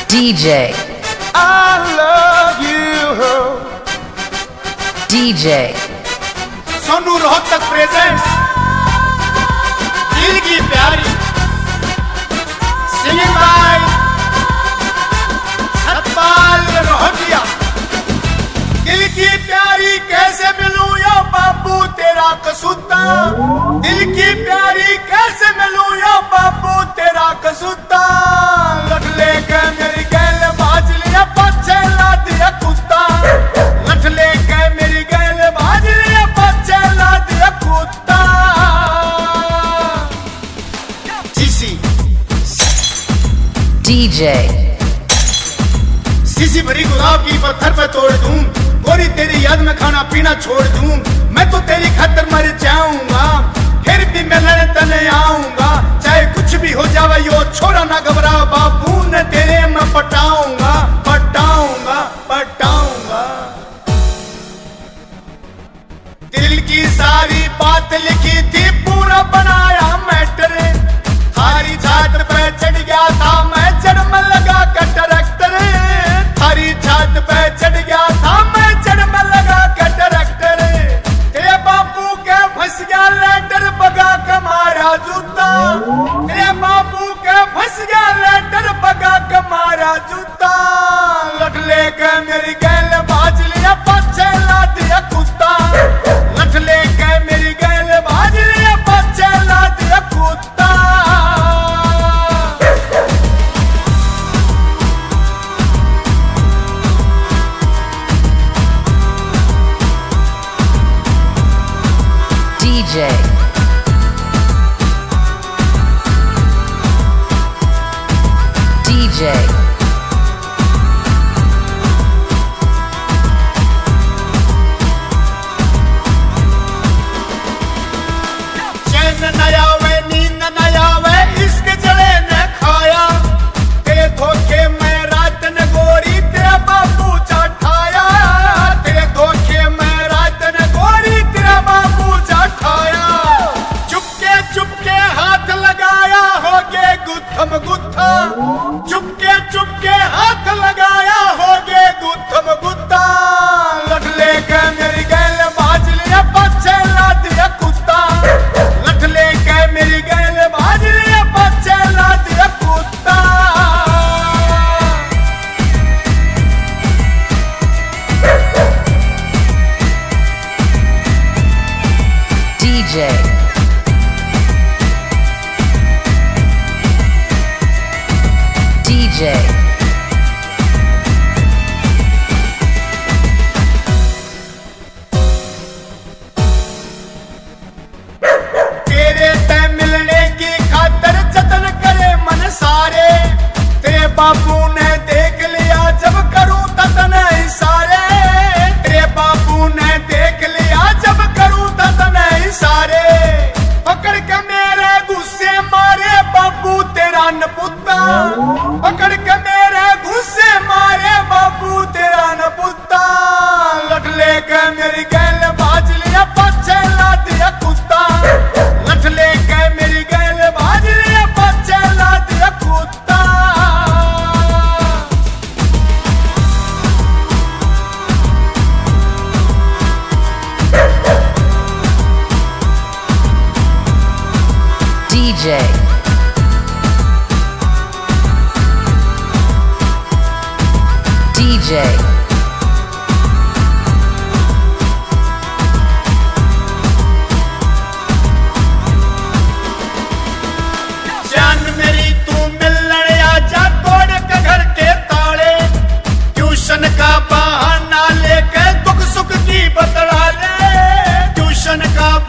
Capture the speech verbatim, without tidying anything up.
D J. I love you. D J. Sonu Rohtak presents दिल की प्यारी सिंगिंग बाय सतपाल रोहतिया। दिल की प्यारी कैसे मिलूं या बाबू तेरा कसूता, दिल की प्यारी कैसे मिलूं या बाबू तेरा कसूता। लख लेके मेरी गैल बाज लिया पाछे ला दिया कुत्ता, लख लेके मेरी गैल बाज लिया पाछे ला दिया कुत्ता। CC D J. सीसी भरी गुलाब की पत्थर पे तोड़ दूं, गोरी तेरी याद में खाना पीना छोड़ दूं। मैं तो तेरी खातिर मर जाऊंगा, फिर भी मैं लड़ने तने आऊंगा। चाहे कुछ भी हो जावे यो छोरा ना घबरा, बाबू ने तेरे मैं पटाऊंगा पटाऊंगा पटाऊंगा। दिल की सारी बात लिखी थी पूरा बनाया मैटर, थारी छात पे चढ़ गया था मैं चढ़ में लगा कर ट्रैक्टर, थारी छात पे चढ़ गया था मैं चढ़ में लगा कर ट्रैक्टर। तेरे बापू के फंस गया लेटर बगा के मारा जूता, तेरे बापू के फंस गया लेटर बगा के मारा जूता। लख लेके मेरी गैल बाज लिया पाछे ला दिया कुत्ता, लख लेके मेरी गैल बाज लिया पाछे ला दिया कुत्ता। D J. D J. चैन न आवे नींद न आवे इश्क जड़े न खाया, तेरे धोखे में रात न गोरी तेरा बाबू चाठाया, तेरे धोखे में रात न गोरी तेरा बाबू चाठाया। चुपके चुपके हाथ लगाया हो गे गुत्थम गुत्था, चुपके चुपके हाथ लगाया हो गे गुत्थम गुत्ता। लख लेके मेरी गैल बाज लिया पाछे ला दिया कुत्ता, लख लेके मेरी गैल बाज लिया पाछे ला दिया कुत्ता। D J. D J. तेरे ते मिलने की खातिर जतन करे मन सारे, तेरे बाबू ने देख लिया जब करूं ततन इशारे, तेरे बाबू ने देख लिया जब करूं ततन इशारे। पकड़ के मेरे गुस्से मारे बाबू तेरा नपुत्ता, पकड़ के मेरे गुस्से मारे बाबू तेरा नपुत्ता। लख लेके मेरी गैल बाज लिया पाछे ला दिया कुत्ता, लख लेके मेरी गैल बाज लिया पाछे ला दिया कुत्ता। D J. D J. जान मेरी तू मिलने आजा तोड़ के घर के ताले, ट्यूशन का बहाना लेके दुख सुख की बतला ले, ट्यूशन का